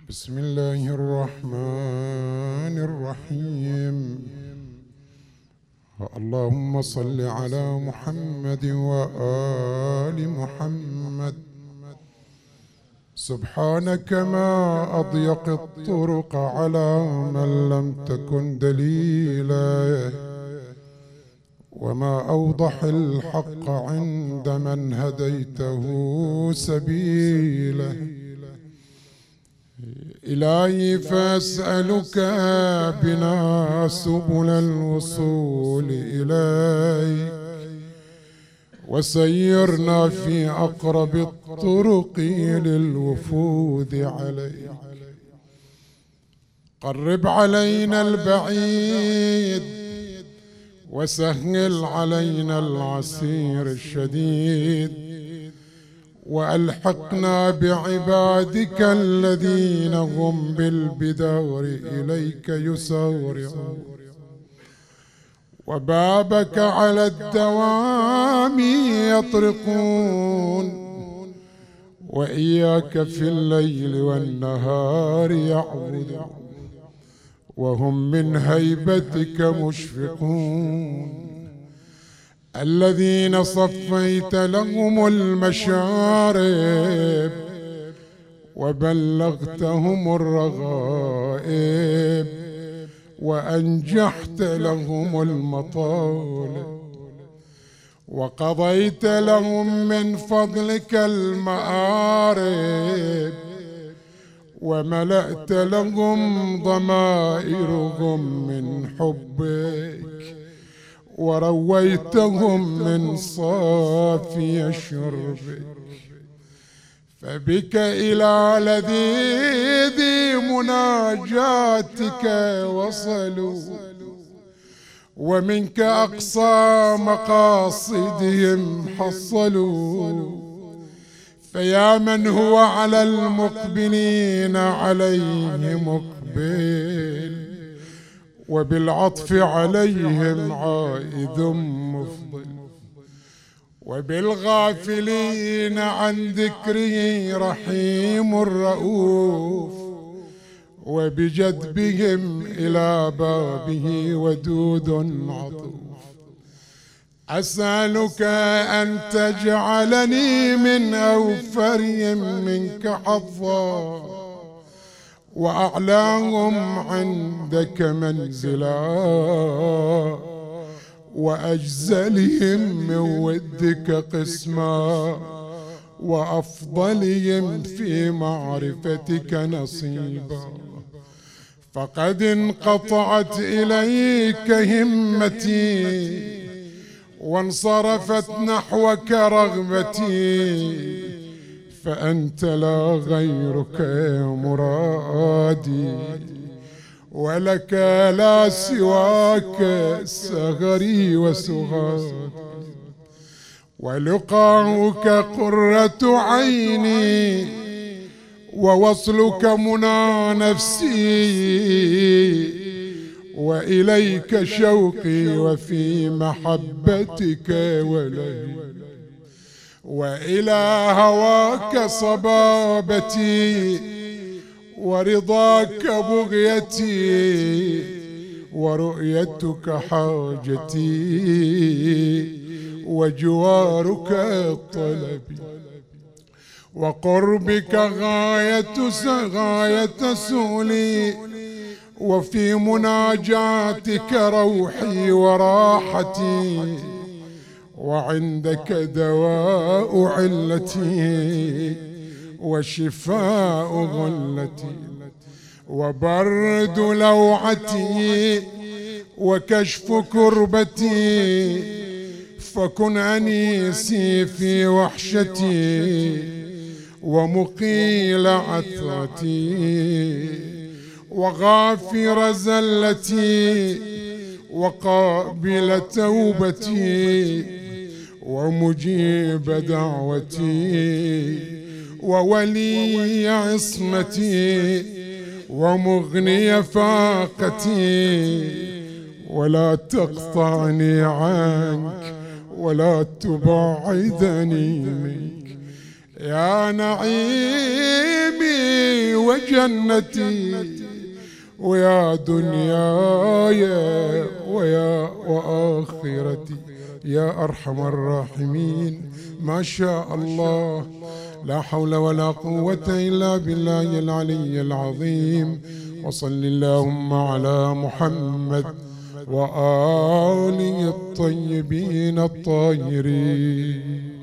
بسم الله الرحمن الرحيم. اللهم صل على محمد وآل محمد. سبحانك ما أضيق الطرق على من لم تكن دليلا، وما أوضح الحق عند من هديته سبيلا. إلهي فأسألك بنا سبل الوصول إليك، وسيرنا في أقرب الطرق للوفود عليك. قرب علينا البعيد وسهل علينا العسير الشديد، وألحقنا بعبادك الذين هم بالبدار إليك يسارعون، وبابك على الدوام يطرقون، وإياك في الليل والنهار يعبدون، وهم من هيبتك مشفقون. الذين صفيت لهم المشارب وبلغتهم الرغائب، وأنجحت لهم المطالب، وقضيت لهم من فضلك المآرب، وملأت لهم ضمائرهم من حبك، ورويتهم من صافي شربك. فبك إلى لذيذ مناجاتك وصلوا، ومنك أقصى مقاصدهم حصلوا. فيا من هو على المقبلين عليه مقبل، وبالعطف عليهم عائد مفضل، وبالغافلين عن ذكره رحيم رؤوف، وبجذبهم إلى بابه ودود عطوف. أسألك أن تجعلني من أوفر منك حظا، وأعلاهم عندك منزلا، وأجزلهم من ودك قسما، وأفضلهم في معرفتك نصيبا. فقد انقطعت إليك همتي، وانصرفت نحوك رغبتي، فأنت لا غيرك مرادي، ولك لا سواك سهري وسهادي. ولقاؤك قرة عيني، ووصلك منى نفسي، وإليك شوقي وفي محبتك ولهي، وإلى هواك صبابتي، ورضاك بغيتي، ورؤيتك حاجتي، وجوارك طلبي، وقربك غاية سؤلي، وفي مناجاتك روحي وراحتي، وعندك دواء علتي، وشفاء غلتي، وبرد لوعتي، وكشف كربتي. فكن أنيسي في وحشتي، ومقيل عثرتي، وغافر زلتي، وقابل توبتي، ومجيب دعوتي، وولي عصمتي، ومغني فاقتي. ولا تقطعني عنك، ولا تبعدني منك، يا نعيمي وجنتي ويا دنياي ويا وآخرتي يا أرحم الراحمين. ما شاء الله، لا حول ولا قوة إلا بالله العلي العظيم. وصل اللهم على محمد وآله الطيبين الطاهرين.